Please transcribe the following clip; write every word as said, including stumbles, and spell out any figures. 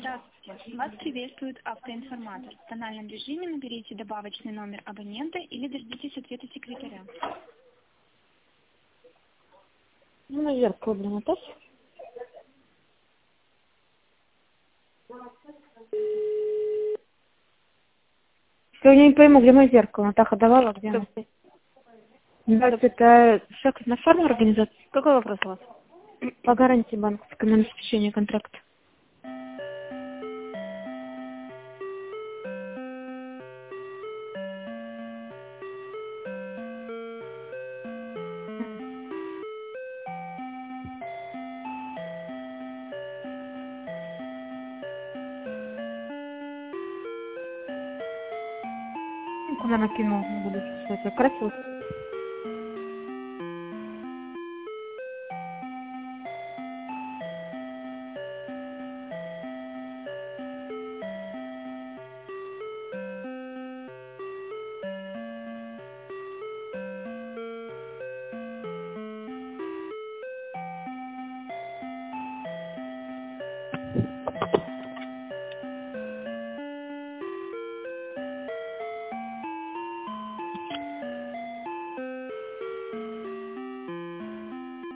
Здравствуйте. Вас приветствует автоинформатор. В тональном режиме наберите добавочный номер абонента или дождитесь ответа секретаря. Ну, наверх проблема, так? Я не пойму, где мое зеркало. Натаха давала, где оно? Да, это шаг на форму организации. Какой вопрос у вас? По гарантии банковской на обеспечение контракта. Куда накинул, буду писать. Красиво.